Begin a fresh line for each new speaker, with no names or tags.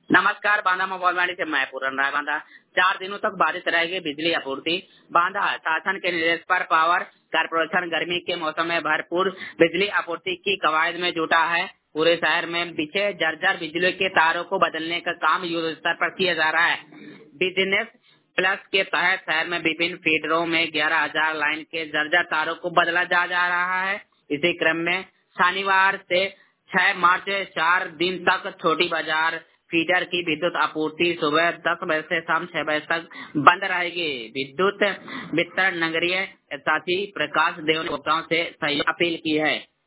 नमस्कार। बांदा मोबाइल से मैं पूरन राय बांदा। 4 दिनों तक बाधित रहेगी बिजली आपूर्ति। बांदा शासन के निर्देश पर पावर कारपोरेशन गर्मी के मौसम में भरपूर बिजली आपूर्ति की कवायद में जुटा है। पूरे शहर में बिछे जर्जर बिजली के तारों को बदलने का काम युद्ध स्तर पर किया जा रहा है। बिजनेस प्लस के तहत शहर में विभिन्न फीडरों में 11,000 लाइन के जर्जर तारों को बदला जा रहा है। इसी क्रम में शनिवार से 6 मार्च 4 दिन तक छोटी बाजार फीडर की विद्युत आपूर्ति सुबह 10 बजे से शाम 6 बजे तक बंद रहेगी। विद्युत वितरण नगरीय साथी प्रकाश देव ने उपभोक्ताओं से सहयोग अपील की है।